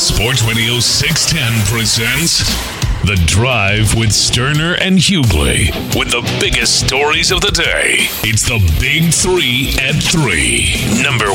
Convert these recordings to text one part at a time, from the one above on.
Sports Radio 610 presents The Drive with Sterner and Hughley. With the biggest stories of the day, it's the Big Three at 3. Number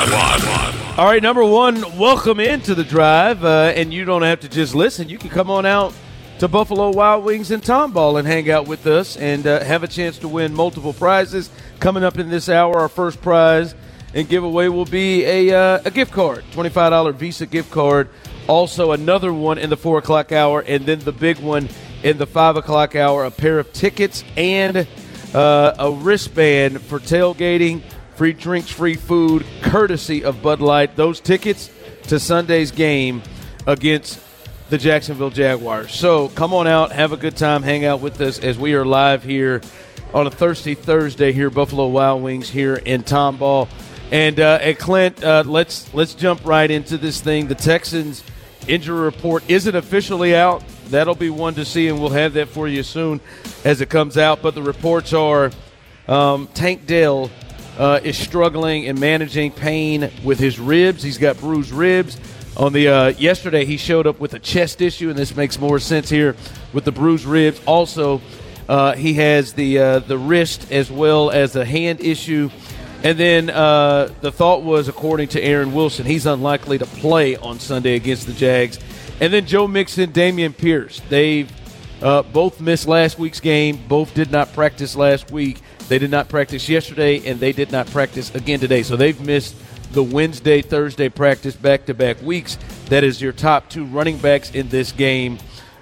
one. All right, number one, welcome into The Drive. And you don't have to just listen. You can come on out to Buffalo Wild Wings and Tomball and hang out with us and have a chance to win multiple prizes. Coming up in this hour, our first prize and giveaway will be a gift card, $25 Visa gift card. Also another one in the 4 o'clock hour, and then the big one in the 5 o'clock hour, a pair of tickets and a wristband for tailgating, free drinks, free food, courtesy of Bud Light. Those tickets to Sunday's game against the Jacksonville Jaguars. So come on out, have a good time, hang out with us as we are live here on a Thirsty Thursday here, Buffalo Wild Wings here in Tomball. And Clint, let's jump right into this thing. The Texans injury report isn't officially out. That'll be one to see, and we'll have that for you soon as it comes out. But the reports are Tank Dell is struggling and managing pain with his ribs. He's got bruised ribs. On the yesterday, he showed up with a chest issue, and this makes more sense here with the bruised ribs. Also, he has the wrist as well as a hand issue. And then the thought was, according to Aaron Wilson, he's unlikely to play on Sunday against the Jags. And then Joe Mixon, Dameon Pierce. They've both missed last week's game. Both did not practice last week. They did not practice yesterday, and they did not practice again today. So they've missed the Wednesday, Thursday practice back-to-back weeks. That is your top two running backs in this game.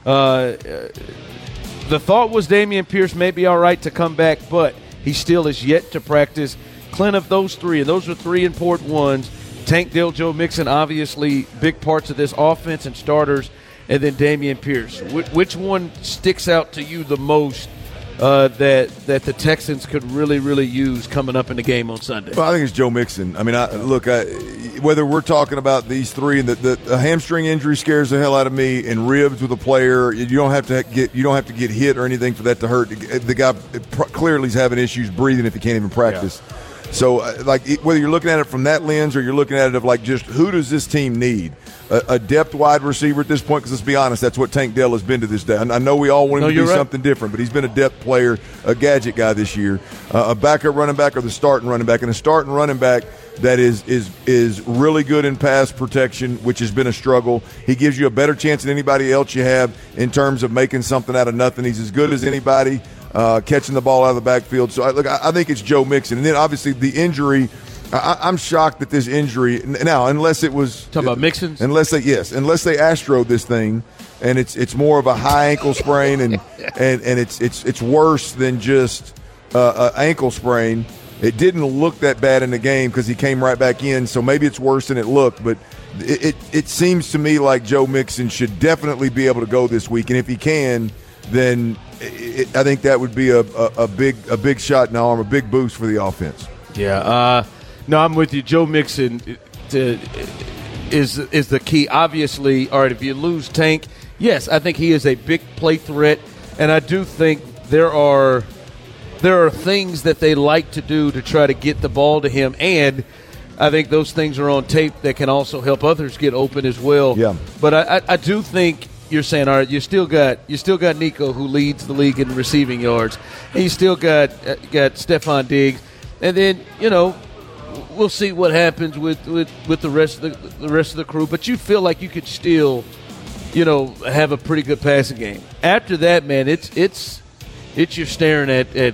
The thought was Dameon Pierce may be all right to come back, but he still is yet to practice. Clint, of those three, and those are three important ones, Tank Dell, Joe Mixon, obviously big parts of this offense and starters, and then Dameon Pierce. Which one sticks out to you the most that the Texans could really, really use coming up in the game on Sunday? Well, I think it's Joe Mixon. I mean, whether we're talking about these three, and the hamstring injury scares the hell out of me, and ribs with a player, you don't have to get hit or anything for that to hurt. The guy clearly is having issues breathing if he can't even practice. Yeah. So, whether you're looking at it from that lens or you're looking at it of, just who does this team need? A depth wide receiver at this point, because let's be honest, that's what Tank Dell has been to this day. I know we all want him to do something different, but he's been a depth player, a gadget guy this year. A backup running back or the starting running back. And a starting running back that is really good in pass protection, which has been a struggle. He gives you a better chance than anybody else you have in terms of making something out of nothing. He's as good as anybody. Catching the ball out of the backfield. So, I think it's Joe Mixon. And then, obviously, the injury, I'm shocked that this injury – now, unless it was – Talking about Mixon's? Unless they Astro this thing, and it's more of a high ankle sprain, and it's worse than just an ankle sprain. It didn't look that bad in the game because he came right back in, so maybe it's worse than it looked. But it seems to me like Joe Mixon should definitely be able to go this week. And if he can, then – I think that would be a big shot in the arm, a big boost for the offense. Yeah, no, I'm with you. Joe Mixon is the key. Obviously, all right, if you lose Tank, yes, I think he is a big play threat, and I do think there are things that they like to do to try to get the ball to him, and I think those things are on tape that can also help others get open as well. Yeah. But I do think you're saying, all right, you still got Nico, who leads the league in receiving yards, and you still got Stephon Diggs, and then we'll see what happens with the rest of the crew. But you feel like you could still, have a pretty good passing game. After that, man, it's you're staring at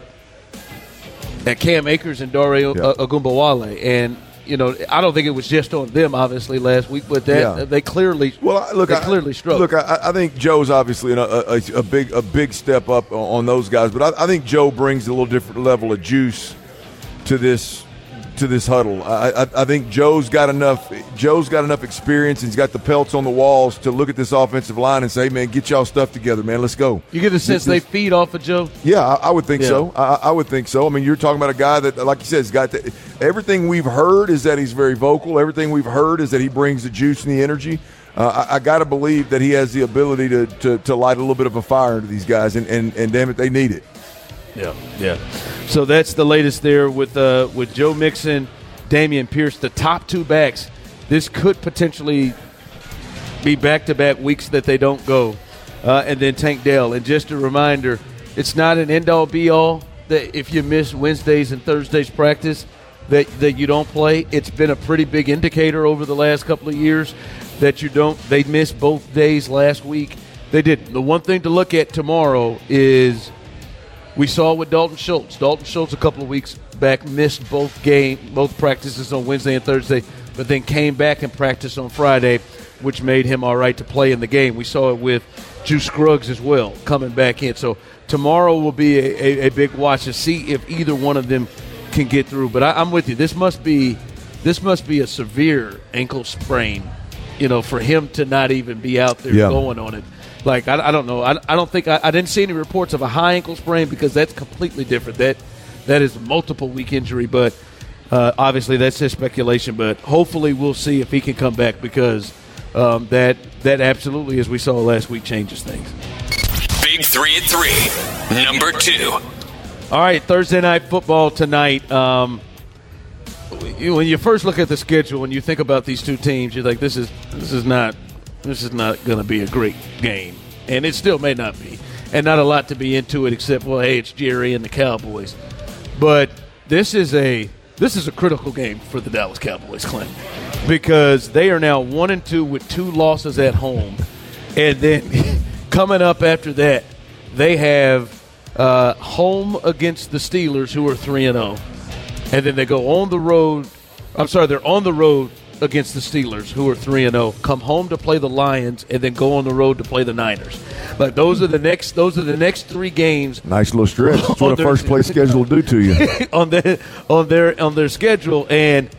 Cam Akers and Dare Ogunbowale, and I don't think it was just on them, obviously, last week, but they clearly struggled. Look, I think Joe's obviously a big step up on those guys, but I think Joe brings a little different level of juice to this huddle. I think Joe's got enough experience, and he's got the pelts on the walls to look at this offensive line and say, hey, man, get y'all stuff together, man. Let's go. You get the sense they feed off of Joe? Yeah, I would think so. I would think so. I mean, you're talking about a guy that, like you said, has got everything we've heard is that he's very vocal. Everything we've heard is that he brings the juice and the energy. I got to believe that he has the ability to light a little bit of a fire into these guys, and damn it, they need it. Yeah. So that's the latest there with Joe Mixon, Dameon Pierce, the top two backs. This could potentially be back-to-back weeks that they don't go, and then Tank Dell. And just a reminder, it's not an end-all, be-all that if you miss Wednesdays and Thursdays practice that you don't play. It's been a pretty big indicator over the last couple of years that you don't. They missed both days last week. They did. The one thing to look at tomorrow is we saw with Dalton Schultz. Dalton Schultz a couple of weeks back missed both practices on Wednesday and Thursday, but then came back and practiced on Friday, which made him all right to play in the game. We saw it with Juice Scruggs as well coming back in. So tomorrow will be a big watch to see if either one of them can get through. But I'm with you. This must be a severe ankle sprain, for him to not even be out there going on it. Like, I don't know. I don't think I didn't see any reports of a high ankle sprain because that's completely different. That is a multiple week injury, but obviously that's just speculation. But hopefully we'll see if he can come back because that absolutely, as we saw last week, changes things. Big 3 at 3, number 2. All right, Thursday night football tonight. When you first look at the schedule, when you think about these two teams, you're like, this is not going to be a great game, and it still may not be, and not a lot to be into it except, well, hey, it's Jerry and the Cowboys. But this is a critical game for the Dallas Cowboys, Clint, because they are now 1-2 with 2 losses at home, and then coming up after that, they have home against the Steelers, who are 3-0, and then they go on the road. They're on the road against the Steelers, who are 3-0, come home to play the Lions, and then go on the road to play the Niners. Like those are the next 3 games. Nice little stretch. That's what a first place schedule will do to you on their schedule. And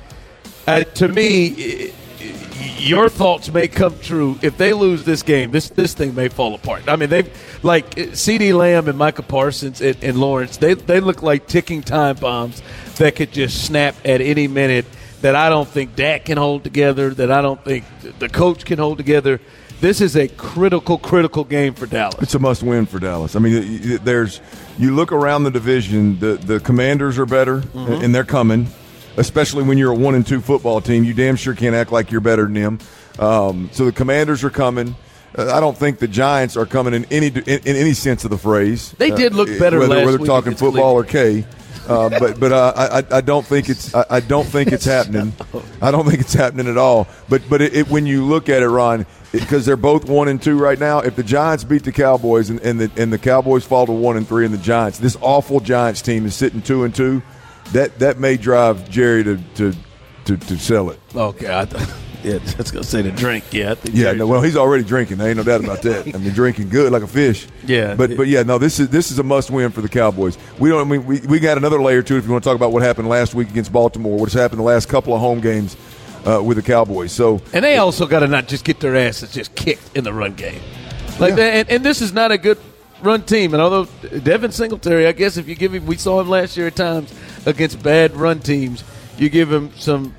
to me, your thoughts may come true. If they lose this game, this thing may fall apart. I mean, they've like CeeDee Lamb and Micah Parsons and Lawrence. They look like ticking time bombs that could just snap at any minute. That I don't think Dak can hold together, that I don't think the coach can hold together. This is a critical game for Dallas. It's a must-win for Dallas. I mean, you look around the division, the Commanders are better, and they're coming, especially when you're a 1-2 football team. You damn sure can't act like you're better than them. So the Commanders are coming. I don't think the Giants are coming in any sense of the phrase. They did look better last week. Whether talking football or K. But I don't think it's happening. I don't think it's happening at all. But when you look at it, Ron, because they're both 1-2 right now. If the Giants beat the Cowboys and the Cowboys fall to 1-3 and the Giants, this awful Giants team is sitting 2-2. That may drive Jerry to sell it. Okay, yeah, that's gonna say to drink. Yeah, well, he's already drinking. There ain't no doubt about that. I mean, drinking good like a fish. Yeah, but yeah, no, this is a must win for the Cowboys. We got another layer to it if you want to talk about what happened last week against Baltimore. What's happened the last couple of home games with the Cowboys. So, and they also got to not just get their asses just kicked in the run game, like that. And this is not a good run team. And although Devin Singletary, I guess if you give him, we saw him last year at times against bad run teams. You give him some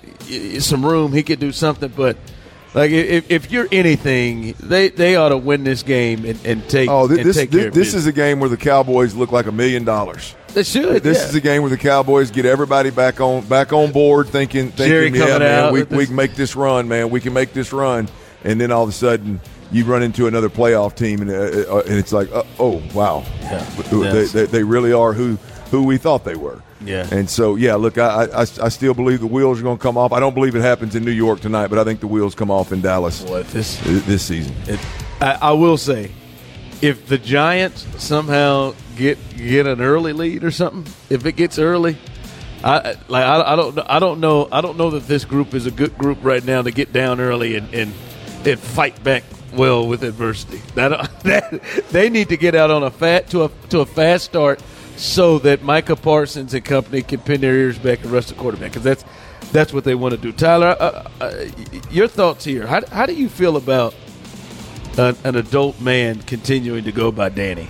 room, he could do something. But like if you're anything, they ought to win this game and take. Oh, this care of business. This is a game where the Cowboys look like $1 million. They should. This is a game where the Cowboys get everybody back on board, thinking, Jerry yeah, man, we this. can make this run, man. We can make this run, and then all of a sudden you run into another playoff team, and it's like, oh wow, they really are who we thought they were. Yeah. And so, yeah, look, I still believe the wheels are going to come off. I don't believe it happens in New York tonight, but I think the wheels come off in Dallas this season. I will say, if the Giants somehow get an early lead or something, if it gets early, I don't know that this group is a good group right now to get down early and fight back well with adversity. They need to get out on a fast start, so that Micah Parsons and company can pin their ears back and rush the quarterback, because that's what they want to do. Tyler, your thoughts here. How do you feel about an adult man continuing to go by Danny?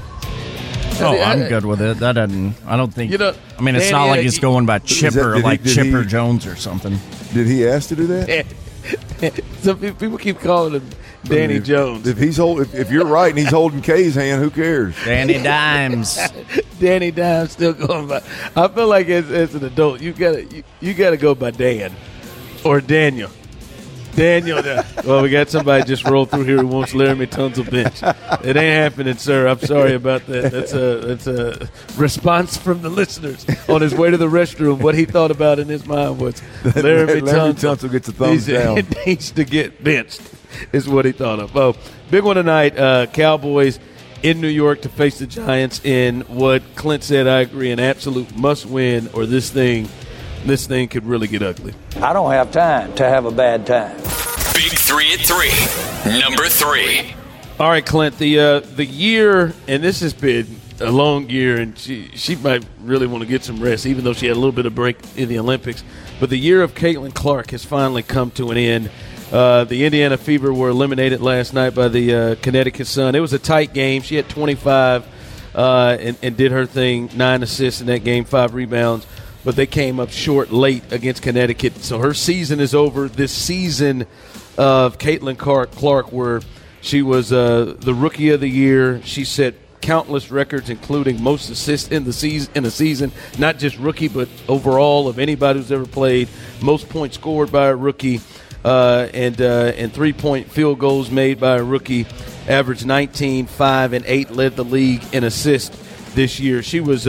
I'm good with it. I don't think. I mean, it's Danny, not like he's going by Chipper, Chipper Jones or something. Did he ask to do that? Some people keep calling him Danny Jones. If you're right and he's holding K's hand, who cares? Danny Dimes. Danny Dimes still going by. I feel like as an adult, you gotta go by Dan or Daniel. Daniel, well, we got somebody just rolled through here who wants Laramie Tunsil bench. It ain't happening, sir. I'm sorry about that. That's a response from the listeners on his way to the restroom. What he thought about in his mind was Laramie Tunsil gets a thumbs down. He needs to get benched is what he thought of. Oh, big one tonight, Cowboys in New York to face the Giants in what Clint said, I agree, an absolute must-win, or this thing could really get ugly. I don't have time to have a bad time. Big 3 at 3. Number 3. All right, Clint, the year, and this has been a long year, and she might really want to get some rest, even though she had a little bit of break in the Olympics. But the year of Caitlin Clark has finally come to an end. The Indiana Fever were eliminated last night by the Connecticut Sun. It was a tight game. She had 25 and did her thing, 9 assists in that game, 5 rebounds. But they came up short late against Connecticut. So her season is over. This season of Caitlin Clark, where she was the Rookie of the Year. She set countless records, including most assists in a season, not just rookie, but overall of anybody who's ever played. Most points scored by a rookie, and 3-point field goals made by a rookie. Averaged 19, 5, and 8. Led the league in assists this year. She was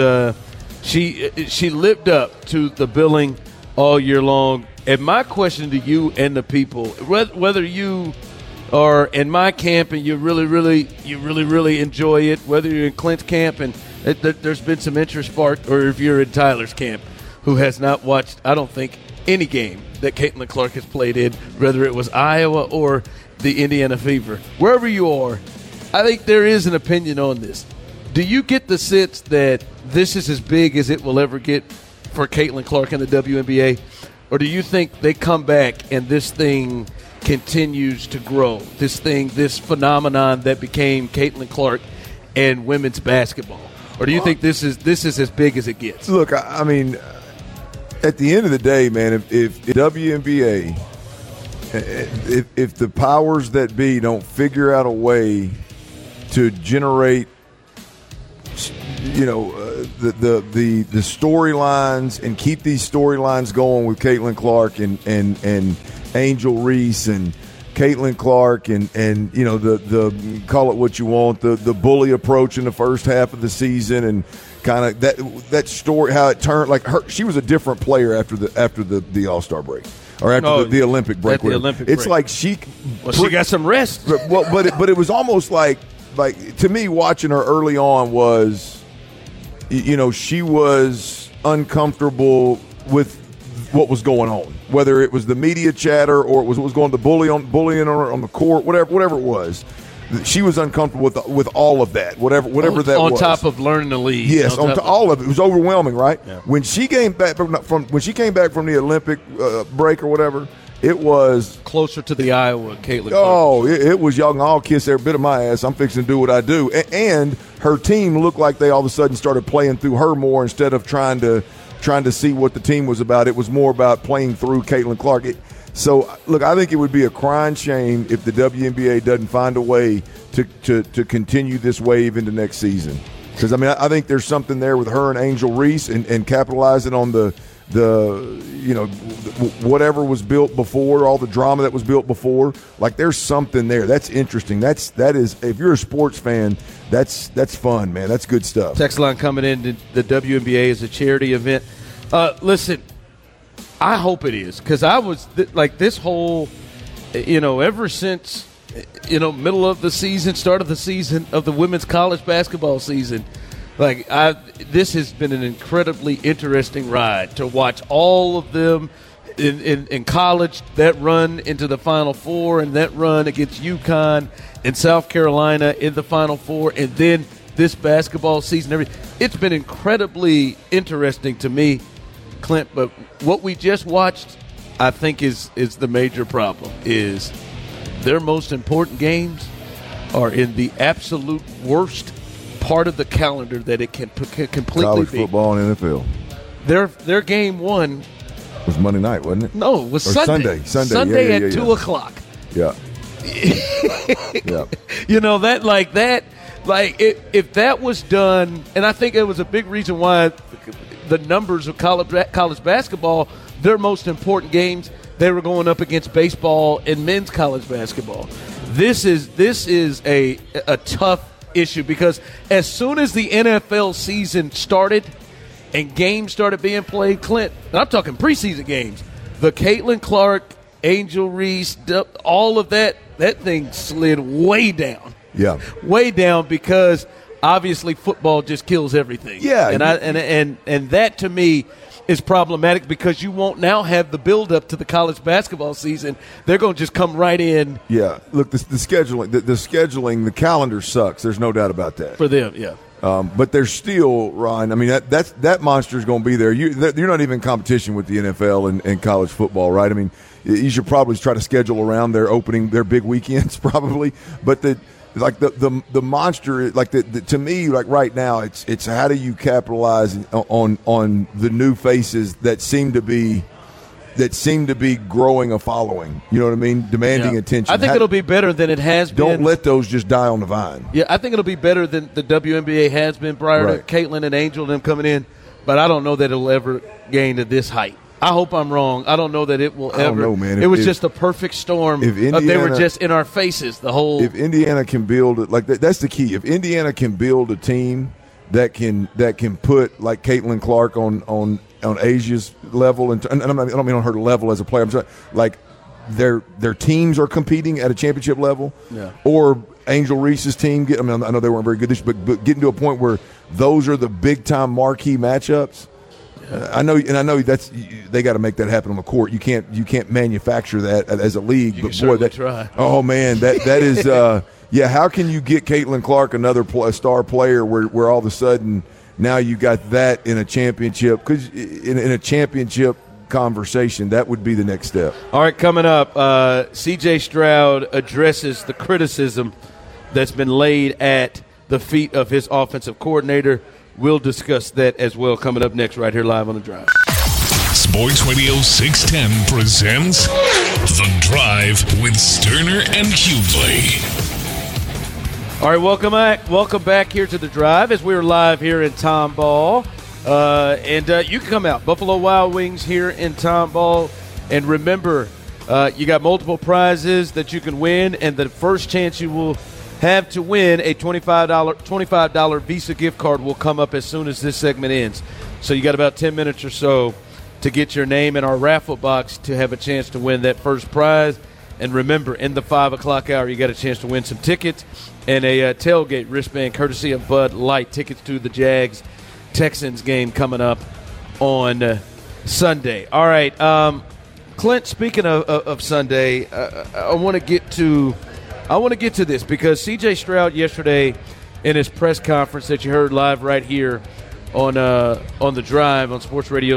She lived up to the billing all year long. And my question to you and the people, whether you are in my camp and you really enjoy it, whether you're in Clint's camp and there's been some interest sparked, or if you're in Tyler's camp, who has not watched, I don't think, any game that Caitlin Clark has played in, whether it was Iowa or the Indiana Fever. Wherever you are, I think there is an opinion on this. Do you get the sense that this is as big as it will ever get for Caitlin Clark in the WNBA? Or do you think they come back and this thing continues to grow, this phenomenon that became Caitlin Clark and women's basketball? Or do you think this is as big as it gets? Look, I mean, at the end of the day, man, if the WNBA, if the powers that be don't figure out a way to generate, the storylines and keep these storylines going with Caitlin Clark and Angel Reese and Caitlin Clark and the call it what you want, the bully approach in the first half of the season, and kind of that story, how it turned, like she was a different player after the All-Star break. Or after the Olympic break. It's like she got some rest. But it was almost like to me, watching her early on was, she was uncomfortable with what was going on, whether it was the media chatter or it was what was going, bullying on her on the court, whatever it was. She was uncomfortable with all of that, whatever that was. On top of learning the league. Yes, all of it. It was overwhelming, right? Yeah. When she came back from the Olympic break or whatever, it was closer to the Iowa Caitlin. Oh, it was y'all can all kiss every bit of my ass. I'm fixing to do what I do. And her team looked like they all of a sudden started playing through her more instead of trying to see what the team was about. It was more about playing through Caitlin Clark. So, look, I think it would be a crying shame if the WNBA doesn't find a way to continue this wave into next season. Because, I mean, I think there's something there with her and Angel Reese and capitalizing on the whatever was built before, all the drama that was built before. Like, there's something there. That's interesting. That is, if you're a sports fan, that's fun, man. That's good stuff. Text line coming in, the WNBA is a charity event. Listen, I hope it is, because I was this whole, ever since, middle of the season, start of the season of the women's college basketball season, this has been an incredibly interesting ride to watch all of them in college, that run into the Final Four and that run against UConn and South Carolina in the Final Four, and then this basketball season. It's been incredibly interesting to me, Clint, but what we just watched, I think, is the major problem. Is their most important games are in the absolute worst part of the calendar that it can completely college be. Football and NFL. Their game one was Monday night, wasn't it? No, it was Sunday. Sunday at 2 o'clock. Yeah. Yeah. If that was done, and I think it was a big reason why the numbers of college basketball, their most important games, they were going up against baseball and men's college basketball. This is a tough issue because as soon as the NFL season started and games started being played, Clint, and I'm talking preseason games, the Caitlin Clark, Angel Reese, all of that thing slid way down. Yeah. Way down because obviously football just kills everything. Yeah. And that to me is problematic because you won't now have the build-up to the college basketball season. They're going to just come right in. Yeah. Look, the scheduling, the calendar sucks. There's no doubt about that. For them, yeah. But there's still, Ryan, I mean, that monster is going to be there. You're not even in competition with the NFL and college football, right? I mean, you should probably try to schedule around their big weekends probably. But the monster, like to me, like right now, it's how do you capitalize on the new faces that seem to be growing a following. You know what I mean? Demanding attention. I think it'll be better than it has been. Don't let those just die on the vine. Yeah, I think it'll be better than the WNBA has been prior to Caitlin and Angel and them coming in. But I don't know that it'll ever gain to this height. I hope I'm wrong. I don't know that it will ever. I don't know, man. It was just a perfect storm. If Indiana, they were just in our faces the whole. If Indiana can build it, like that's the key. If Indiana can build a team that can put like Caitlin Clark on Asia's level, and I don't mean on her level as a player. I'm saying like their teams are competing at a championship level, or Angel Reese's team. I know they weren't very good this, but getting to a point where those are the big time marquee matchups. I know that's they got to make that happen on the court. You can't manufacture that as a league. You but boy, try. Oh man, that is how can you get Caitlin Clark another star player where all of a sudden now you got that in a championship? Because in a championship conversation, that would be the next step. All right, coming up, C.J. Stroud addresses the criticism that's been laid at the feet of his offensive coordinator. We'll discuss that as well coming up next right here live on The Drive. Sports Radio 610 presents The Drive with Sterner and Hughley. All right, welcome back here to The Drive as we're live here in Tomball. And you can come out. Buffalo Wild Wings here in Tomball. And remember, you got multiple prizes that you can win, and the first chance you will have to win a $25 Visa gift card will come up as soon as this segment ends. So you got about 10 minutes or so to get your name in our raffle box to have a chance to win that first prize. And remember, in the 5 o'clock hour, you got a chance to win some tickets and a tailgate wristband courtesy of Bud Light. Tickets to the Jags-Texans game coming up on Sunday. All right, Clint, speaking of Sunday, I want to get to this because C.J. Stroud yesterday in his press conference that you heard live right here on The Drive on Sports Radio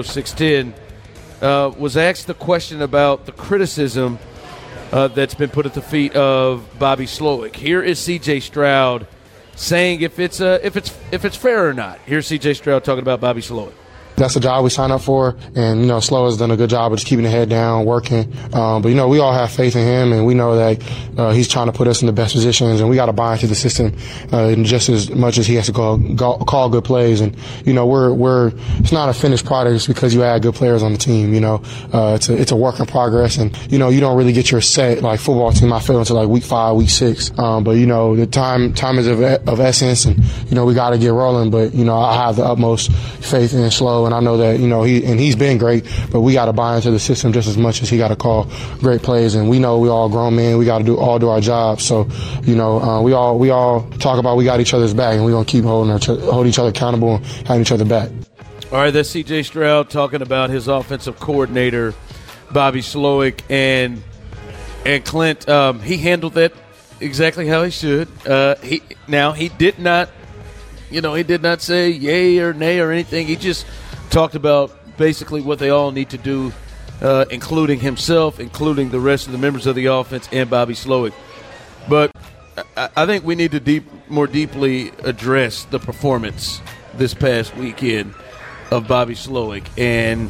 610 was asked the question about the criticism that's been put at the feet of Bobby Slowik. Here is C.J. Stroud saying if it's fair or not. Here's C.J. Stroud talking about Bobby Slowik. That's the job we signed up for, and, Slow has done a good job of just keeping the head down, working. But, we all have faith in him, and we know that he's trying to put us in the best positions, and we got to buy into the system just as much as he has to call good plays. And, it's not a finished product just because you add good players on the team, It's a work in progress, and, you don't really get your set, like, football team, I feel, until, like, week 5, week 6. But, the time is of essence, and, we got to get rolling. But, I have the utmost faith in Slow. And I know that, he's been great, but we got to buy into the system just as much as he got to call great plays. And we know we all grown men. We got to do our jobs. So, we all talk about we got each other's back, and we're going to keep hold each other accountable and having each other back. All right, that's C.J. Stroud talking about his offensive coordinator, Bobby Slowik, and Clint. He handled that exactly how he should. He did not, he did not say yay or nay or anything. He just talked about basically what they all need to do, including himself, including the rest of the members of the offense and Bobby Slowik. But I think we need to more deeply address the performance this past weekend of Bobby Slowik, and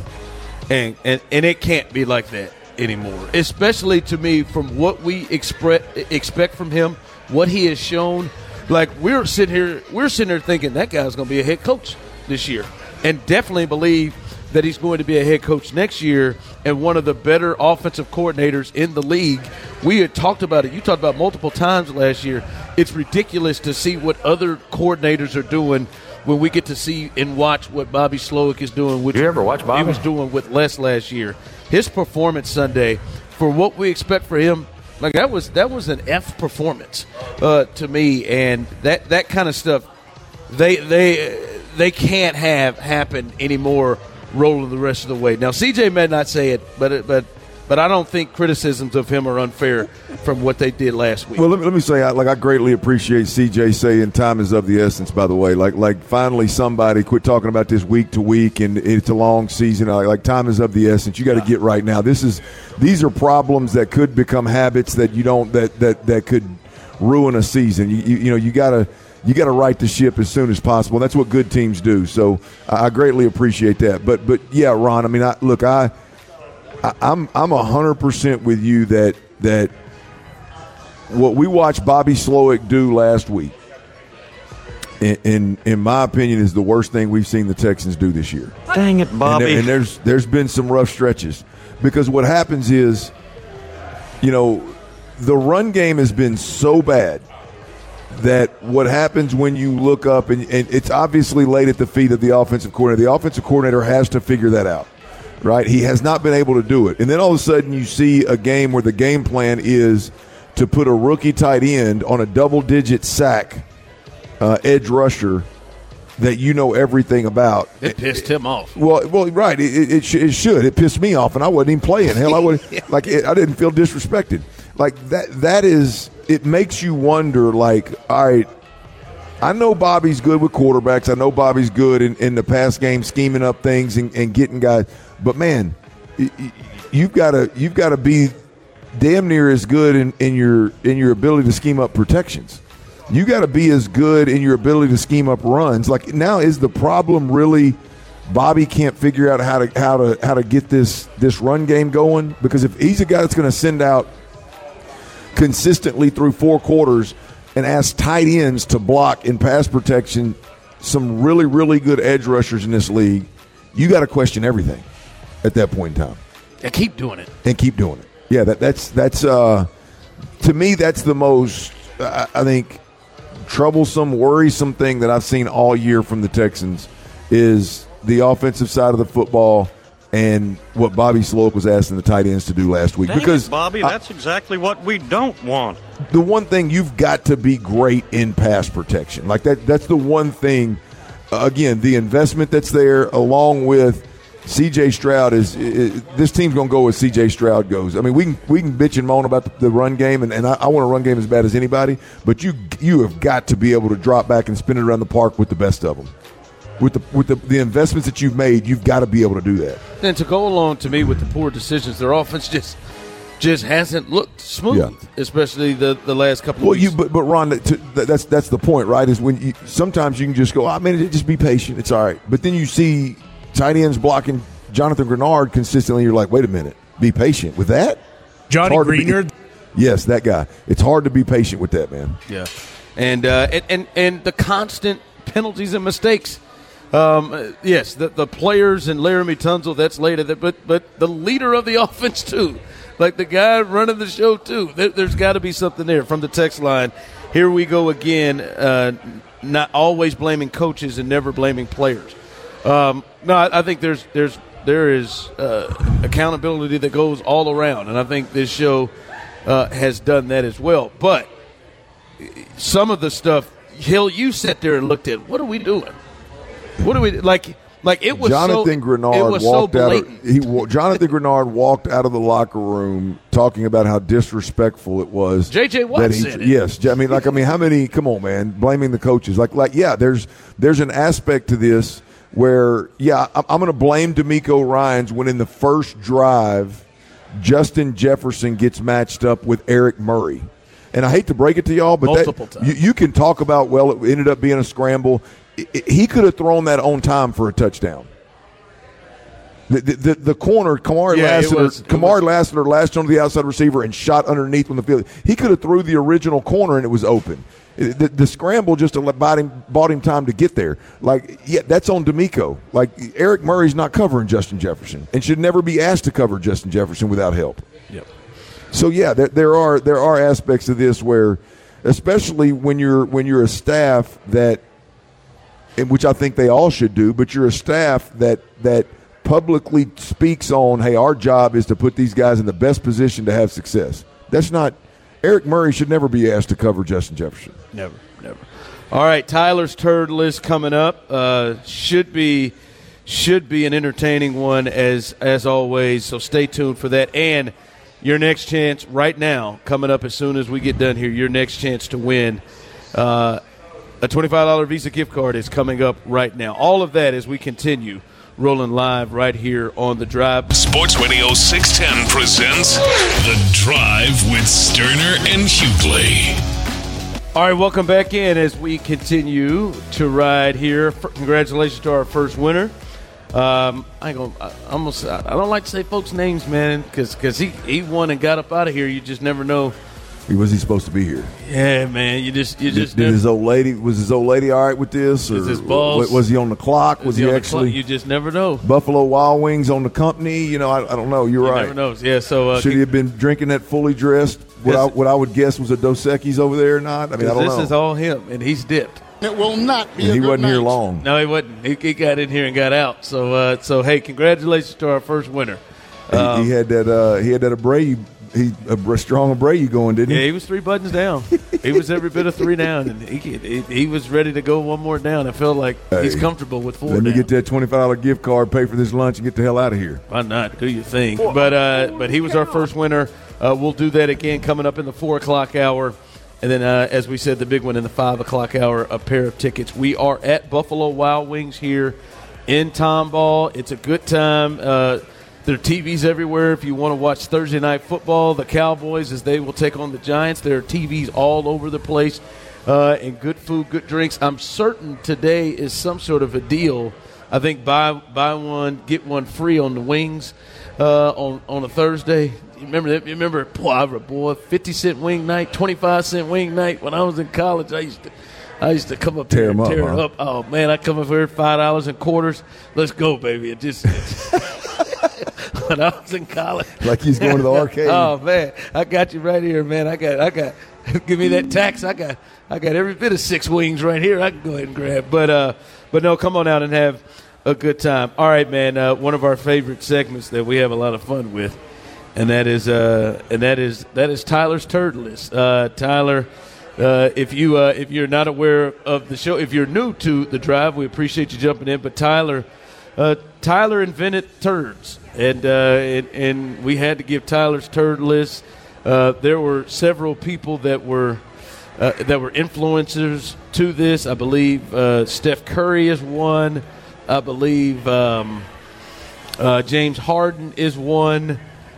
it can't be like that anymore. Especially to me, from what we expect from him, what he has shown. Like we're sitting here thinking that guy's going to be a head coach this year, and definitely believe that he's going to be a head coach next year and one of the better offensive coordinators in the league. We had talked about it. You talked about multiple times last year. It's ridiculous to see what other coordinators are doing when we get to see and watch what Bobby Slowik is doing. Which you ever watch Bobby? He was doing with Les last year. His performance Sunday, for what we expect for him, like that was an F performance to me, and that kind of stuff they can't have happen anymore rolling the rest of the way. Now CJ may not say it, but I don't think criticisms of him are unfair from what they did last week. Well, let me say, I greatly appreciate CJ saying time is of the essence, by the way. Like finally somebody quit talking about this week to week, and it's a long season. Like time is of the essence. You got to get right now. These are problems that could become habits that you don't that could ruin a season. You got to right the ship as soon as possible. That's what good teams do. So I greatly appreciate that. But yeah, Ron, I mean, I'm 100% with you that what we watched Bobby Slowik do last week, in my opinion, is the worst thing we've seen the Texans do this year. Dang it, Bobby! And there's been some rough stretches because what happens is, the run game has been so bad that what happens when you look up and it's obviously laid at the feet of the offensive coordinator. The offensive coordinator has to figure that out. Right? He has not been able to do it. And then all of a sudden you see a game where the game plan is to put a rookie tight end on a double-digit sack edge rusher that you know everything about. It pissed him off. Well, right. It should. It pissed me off, and I wasn't even playing. Hell, I didn't feel disrespected. Like that is – it makes you wonder, like, all right, I know Bobby's good with quarterbacks. I know Bobby's good in the pass game, scheming up things and getting guys – but man, you've got to be damn near as good in your ability to scheme up protections. You got to be as good in your ability to scheme up runs. Like now, is the problem really Bobby can't figure out how to get this run game going? Because if he's a guy that's going to send out consistently through 4 quarters and ask tight ends to block in pass protection, some really really good edge rushers in this league, you got to question everything at that point in time. And keep doing it. Yeah, that's to me, that's the most, I think, troublesome, worrisome thing that I've seen all year from the Texans is the offensive side of the football and what Bobby Slowik was asking the tight ends to do last week. Dang because it, Bobby, that's exactly what we don't want. The one thing, you've got to be great in pass protection. Like that's the one thing, again, the investment that's there along with C.J. Stroud is this team's going to go as C.J. Stroud goes. I mean, we can bitch and moan about the run game, and I want a run game as bad as anybody, but you have got to be able to drop back and spin it around the park with the best of them. With the investments that you've made, you've got to be able to do that. And to go along, to me, with the poor decisions, their offense just hasn't looked smooth, especially the last couple of weeks. But Ron, that's the point, right? Is when sometimes you can just go, just be patient, it's all right. But then you see tight ends blocking Jonathan Grenard consistently. You're like, wait a minute, be patient with that? Johnny Greenard? Yes, that guy. It's hard to be patient with that, man. Yeah. And the constant penalties and mistakes. Yes, the players and Laramie Tunsil, that's later, but the leader of the offense, too. Like the guy running the show, too. There's got to be something there from the text line. Here we go again, not always blaming coaches and never blaming players. No, I think there is accountability that goes all around, and I think this show has done that as well. But some of the stuff, Hill, you sat there and looked at, what are we doing? What are we like? It was Jonathan Grenard walked out. Jonathan Grenard walked out of the locker room talking about how disrespectful it was. J.J. Watt said it. Yes, I mean, how many? Come on, man, blaming the coaches. There's an aspect to this where, I'm going to blame DeMeco Ryans when in the first drive, Justin Jefferson gets matched up with Eric Murray. And I hate to break it to y'all, but you can talk about, it ended up being a scramble. He could have thrown that on time for a touchdown. The corner, Kamari Lassiter latched onto the outside receiver and shot underneath when the field. He could have threw the original corner and it was open. The scramble just bought him time to get there. That's on D'Amico. Eric Murray's not covering Justin Jefferson and should never be asked to cover Justin Jefferson without help. Yep. So there are aspects of this where, especially when you're a staff that, and which I think they all should do, but you're a staff that publicly speaks on, hey, our job is to put these guys in the best position to have success. That's not. Eric Murray should never be asked to cover Justin Jefferson. Never. All right, Tyler's Turd List coming up. Should be an entertaining one as always. So stay tuned for that. And your next chance right now, coming up as soon as we get done here, your next chance to win a $25 Visa gift card is coming up right now. All of that as we continue rolling live right here on The Drive. Sports Radio 610 presents The Drive with Sterner and Hughley. All right, welcome back in as we continue to ride here. Congratulations to our first winner. I don't like to say folks' names, man, because he won and got up out of here. You just never know. Was he supposed to be here? Yeah, man. You just did his old lady? Was his old lady all right with this? Or his boss? Was he on the clock? Was he actually? You just never know. Buffalo Wild Wings on the company. I don't know. You're right. Never knows. Yeah. So should he have been drinking that fully dressed? What I would guess was a Dos Equis over there or not? I don't know. This is all him, and he's dipped. It will not be. And he wasn't here long. No, he wasn't. He got in here and got out. So hey, congratulations to our first winner. He had that Abreu. A strong Abreu going, didn't he? Yeah, he was 3 buttons down. He was every bit of 3 down, and he was ready to go one more down. I felt like he's comfortable with 4 Let me down. get that $25 gift card, pay for this lunch, and get the hell out of here. Why not? Do your thing. But he was our first winner. We'll do that again coming up in the 4 o'clock hour. And then, as we said, the big one in the 5 o'clock hour, a pair of tickets. We are at Buffalo Wild Wings here in Tomball. It's a good time. There are TVs everywhere. If you want to watch Thursday Night Football, the Cowboys, as they will take on the Giants, there are TVs all over the place, and good food, good drinks. I'm certain today is some sort of a deal. I think buy one, get one free on the wings on a Thursday. You remember that? You remember, boy, 50-cent wing night, 25-cent wing night. When I was in college, I used to come up tear here and tear it up. Oh, man, I come up here $5 and quarters. Let's go, baby. It just when I was in college. Like he's going to the arcade. Oh, man. I got you right here, man. I got give me that tax. I got every bit of 6 wings right here. I can go ahead and grab. But no, come on out and have a good time. All right, man. One of our favorite segments that we have a lot of fun with, and that is Tyler's Turd List. Tyler, if you're not aware of the show, if you're new to The Drive, we appreciate you jumping in. But Tyler invented turds, and we had to give Tyler's Turd List. There were several people that were influencers to this. I believe Steph Curry is one. I believe James Harden is one.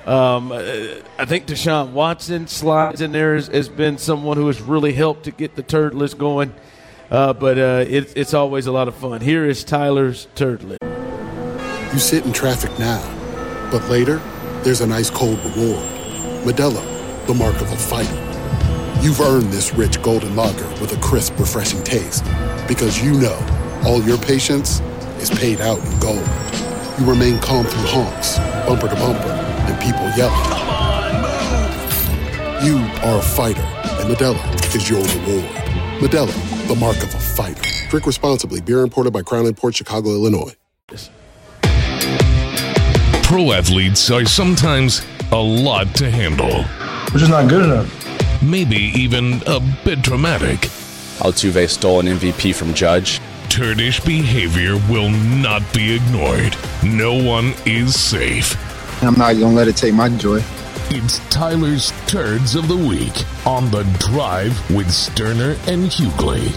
I think Deshaun Watson slides in there has been someone who has really helped to get the Turd List going. But it's always a lot of fun. Here is Tyler's Turd List. You sit in traffic now, but later, there's an ice-cold reward. Modelo, the mark of a fighter. You've earned this rich golden lager with a crisp, refreshing taste. Because you know, all your patience is paid out in gold. You remain calm through honks, bumper to bumper, and people yelling. Come on, move! You are a fighter, and Modelo is your reward. Modelo, the mark of a fighter. Drink responsibly. Beer imported by Crown Imports, Chicago, Illinois. Pro athletes are sometimes a lot to handle. Which is not good enough. Maybe even a bit dramatic. Altuve stole an MVP from Judge. Turdish behavior will not be ignored. No one is safe. I'm not going to let it take my joy. It's Tyler's Turds of the Week on The Drive with Sterner and Hughley.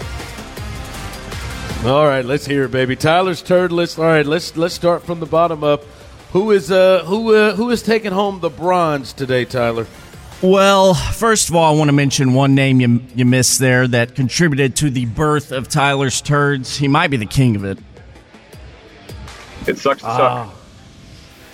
All right, let's hear it, baby. Tyler's Turd List. All right, let's start from the bottom up. Who is taking home the bronze today, Tyler? Well, first of all, I want to mention one name you missed there that contributed to the birth of Tyler's Turds. He might be the king of it. It sucks to suck.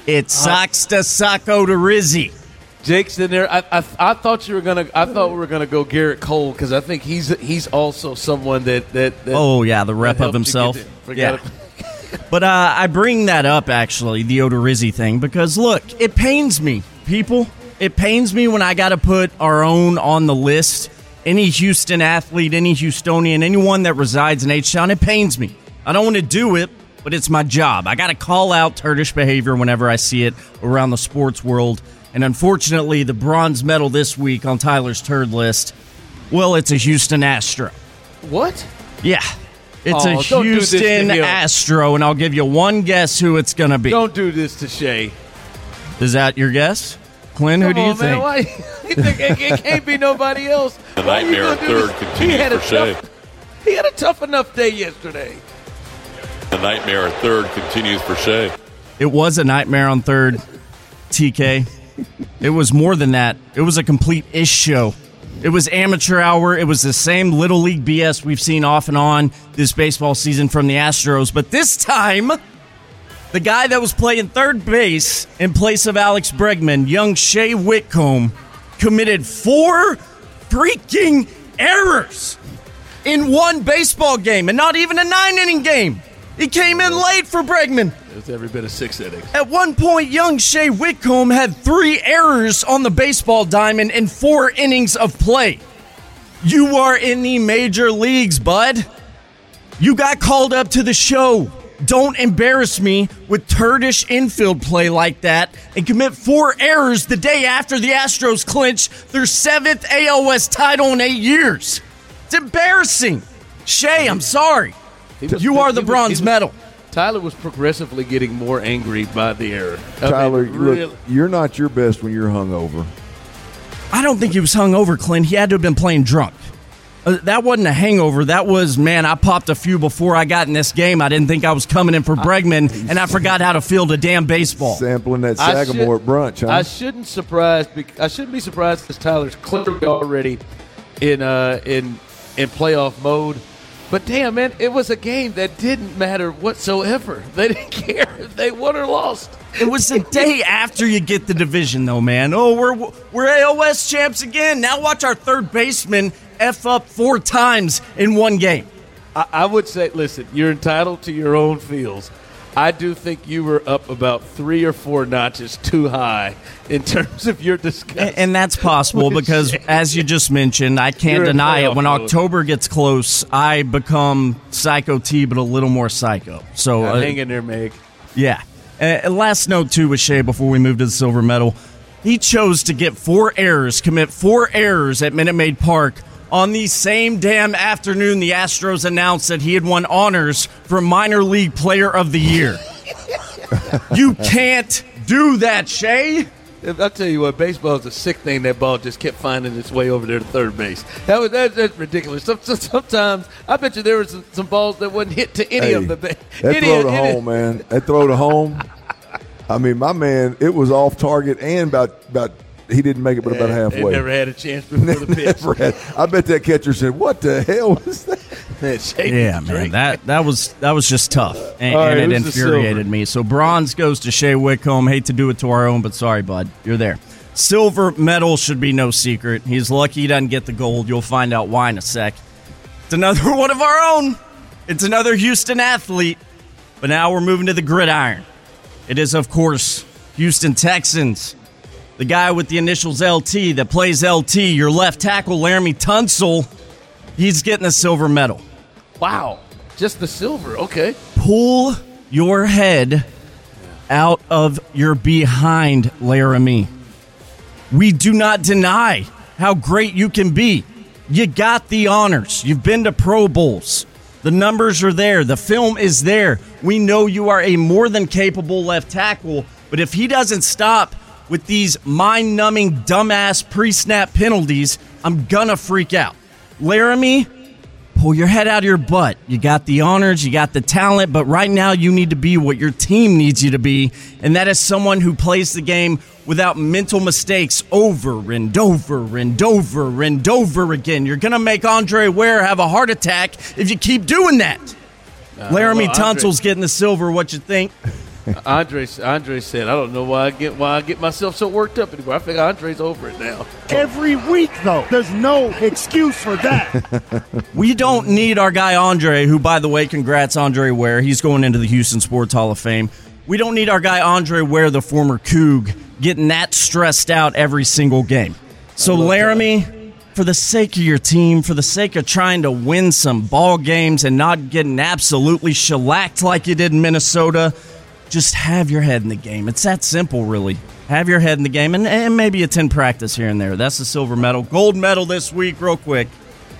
It's Sox to Sacco to Rizzy. Jake's in there. I thought we were gonna go Garrett Cole because I think he's also someone that oh yeah, the rep of himself. Yeah. But I bring that up actually, the Odorizzi thing, because look, it pains me, people. It pains me when I got to put our own on the list. Any Houston athlete, any Houstonian, anyone that resides in H-Town, it pains me. I don't want to do it, but it's my job. I got to call out turdish behavior whenever I see it around the sports world. And unfortunately, the bronze medal this week on Tyler's turd list, well, it's a Houston Astro. What? Yeah. It's a Houston Astro, and I'll give you one guess who it's going to be. Don't do this to Shea. Is that your guess? Clint, who do you think? Why? It can't be nobody else. The nightmare of third continues for Shea. He had a tough enough day yesterday. The nightmare of third continues for Shea. It was a nightmare on third, TK. It was more than that. It was a complete ish show. It was amateur hour. It was the same Little League BS we've seen off and on this baseball season from the Astros. But this time, the guy that was playing third base in place of Alex Bregman, young Shea Whitcomb, committed 4 freaking errors in one baseball game, and not even a 9-inning game. He came in late for Bregman. It was every bit of 6 innings. At one point, young Shea Whitcomb had 3 errors on the baseball diamond in 4 innings of play. You are in the major leagues, bud. You got called up to the show. Don't embarrass me with turdish infield play like that and commit 4 errors the day after the Astros clinch their 7th AL West title in 8 years. It's embarrassing. Shea, I'm sorry. You are the bronze medal. Tyler was progressively getting more angry by the error. Tyler, look, you're not your best when you're hungover. I don't think he was hungover, Clint. He had to have been playing drunk. That wasn't a hangover. That was, man, I popped a few before I got in this game. I didn't think I was coming in for Bregman, and I forgot how to field a damn baseball. Sampling that Sagamore at brunch, huh? I shouldn't be surprised because Tyler's clearly already in playoff mode. But damn, man, it was a game that didn't matter whatsoever. They didn't care if they won or lost. It was the day after you get the division, though, man. Oh, we're AL West champs again. Now watch our third baseman F up 4 times in one game. I would say, listen, you're entitled to your own feels. I do think you were up about 3 or 4 notches too high in terms of your disgust. And that's possible because, as you just mentioned, I can't deny it. When October gets close, I become Psycho T, but a little more psycho. So hang in there, Meg. Yeah. Last note, too, with Shea before we move to the silver medal. He chose to get 4 errors, commit 4 errors at Minute Maid Park on the same damn afternoon the Astros announced that he had won honors for Minor League Player of the Year. You can't do that, Shea. I'll tell you what, baseball is a sick thing. That ball just kept finding its way over there to third base. That's ridiculous. Sometimes, I bet you there were some balls that wouldn't hit to any of the base. That throw to home, man. That throw to home. I mean, my man, it was off target and about he didn't make it but about halfway. He never had a chance before the pitch. I bet that catcher said, "What the hell was that?" Yeah, man, that was just tough, and it infuriated me. So bronze goes to Shea Whitcomb. Hate to do it to our own, but sorry, bud, you're there. Silver medal should be no secret. He's lucky he doesn't get the gold. You'll find out why in a sec. It's another one of our own. It's another Houston athlete, but now we're moving to the gridiron. It is, of course, Houston Texans. The guy with the initials LT that plays LT, your left tackle, Laramie Tunsil, he's getting a silver medal. Wow. Just the silver. Okay. Pull your head out of your behind, Laramie. We do not deny how great you can be. You got the honors. You've been to Pro Bowls. The numbers are there. The film is there. We know you are a more than capable left tackle, but if he doesn't stop with these mind-numbing, dumbass pre-snap penalties, I'm gonna freak out. Laramie, pull your head out of your butt. You got the honors, you got the talent, but right now you need to be what your team needs you to be, and that is someone who plays the game without mental mistakes over and over and over and over again. You're gonna make Andre Ware have a heart attack if you keep doing that. Laramie Tunsil's getting the silver. What you think? Andre said, I don't know why I get myself so worked up anymore. I think Andre's over it now. Every week, though, there's no excuse for that. We don't need our guy Andre, who, by the way, congrats Andre Ware. He's going into the Houston Sports Hall of Fame. We don't need our guy Andre Ware, the former Coug, getting that stressed out every single game. So, Laramie, for the sake of your team, for the sake of trying to win some ball games and not getting absolutely shellacked like you did in Minnesota, just have your head in the game. It's that simple, really. Have your head in the game and maybe attend practice here and there. That's the silver medal. Gold medal this week, real quick.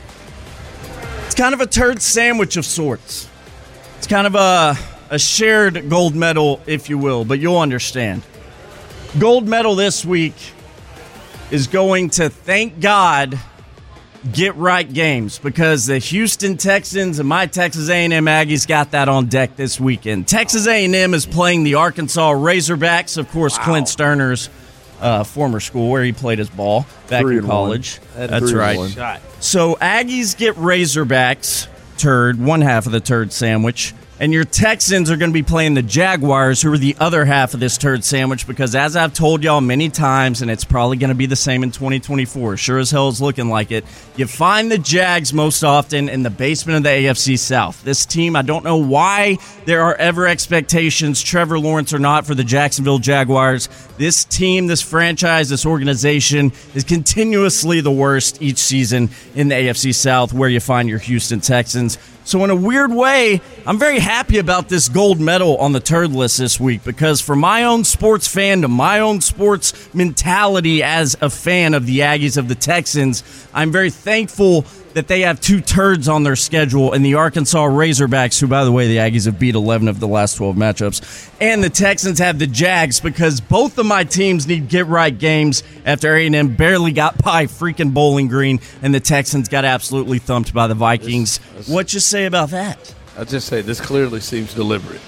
It's kind of a turd sandwich of sorts. It's kind of a shared gold medal, if you will, but you'll understand. Gold medal this week is going to, thank God, Get Right Games, because the Houston Texans and my Texas A&M Aggies got that on deck this weekend. Texas A&M is playing the Arkansas Razorbacks, of course, Clint Sterner's former school where he played his ball back in college. That's right. So Aggies get Razorbacks, turd, one half of the turd sandwich. And your Texans are going to be playing the Jaguars, who are the other half of this turd sandwich, because as I've told y'all many times, and it's probably going to be the same in 2024, sure as hell is looking like it, you find the Jags most often in the basement of the AFC South. This team, I don't know why there are ever expectations, Trevor Lawrence or not, for the Jacksonville Jaguars. This team, this franchise, this organization is continuously the worst each season in the AFC South, where you find your Houston Texans. So in a weird way, I'm very happy about this gold medal on the turd list this week, because for my own sports fandom, my own sports mentality as a fan of the Aggies, of the Texans, I'm very thankful that they have two turds on their schedule in the Arkansas Razorbacks, who, by the way, the Aggies have beat 11 of the last 12 matchups, and the Texans have the Jags, because both of my teams need get-right games after A&M barely got by freaking Bowling Green, and the Texans got absolutely thumped by the Vikings. What you say about that? I'll just say this clearly seems deliberate.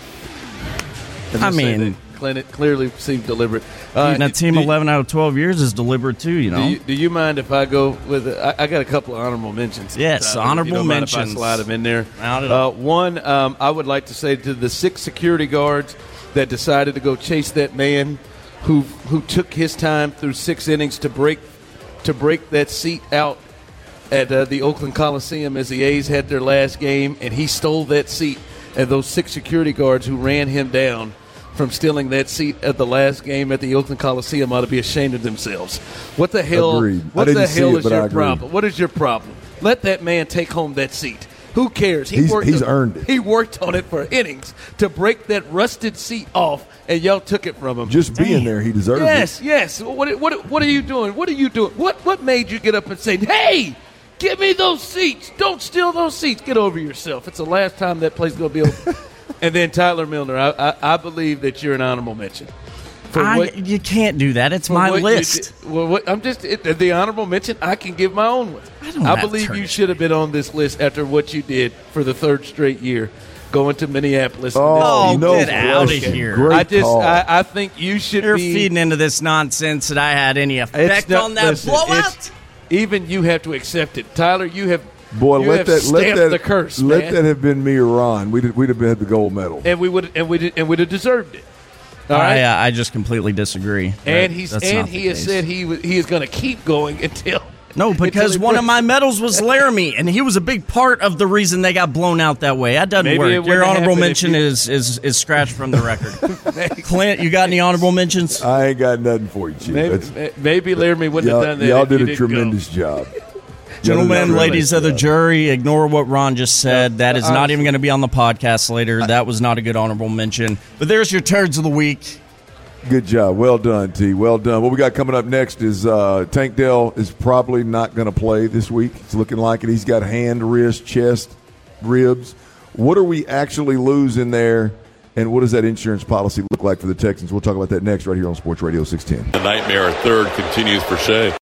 I mean, it clearly seems deliberate. That team 11 out of 12 years is deliberate too, you know. Do you mind if I go with I got a couple of honorable mentions. Yes, honorable mentions. Mind if I slide them in there. Not at all. One, I would like to say to the 6 security guards that decided to go chase that man who took his time through 6 innings to break that seat out at the Oakland Coliseum as the A's had their last game, and he stole that seat. And those 6 security guards who ran him down from stealing that seat at the last game at the Oakland Coliseum ought to be ashamed of themselves. What the hell? Agreed. What the hell is your problem? What is your problem? Let that man take home that seat. Who cares? He's earned it. He worked on it for innings to break that rusted seat off, and y'all took it from him. Just being there, he deserves it. Yes. What are you doing? What are you doing? What made you get up and say, "Hey, give me those seats. Don't steal those seats. Get over yourself. It's the last time that place is going to be open." And then Tyler Milner, I believe that you're an honorable mention. You can't do that. It's my list. I'm just the honorable mention. I can give my own one. I believe you should have been on this list after what you did for the 3rd straight year, going to Minneapolis. Oh, get out of here! I think you should. You're feeding into this nonsense that I had any effect on that blowout. Even you have to accept it, Tyler. You have. Boy, let the curse. Let that have been me or Ron. We'd have had the gold medal, and we would have deserved it. All right? I just completely disagree. And he has said he is going to keep going until. No, because one of my medals was Laramie, and he was a big part of the reason they got blown out that way. That doesn't work. Your honorable mention is scratched from the record. Clint, you got any honorable mentions? I ain't got nothing for you, Chief. Maybe Laramie wouldn't have done that. Y'all did a tremendous job. Gentlemen, ladies of the jury, ignore what Ron just said. That is not even going to be on the podcast later. That was not a good honorable mention. But there's your turds of the week. Good job. Well done, T. Well done. What we got coming up next is Tank Dell is probably not going to play this week. It's looking like it. He's got hand, wrist, chest, ribs. What are we actually losing there, and what does that insurance policy look like for the Texans? We'll talk about that next right here on Sports Radio 610. The nightmare at 3rd continues for Shea.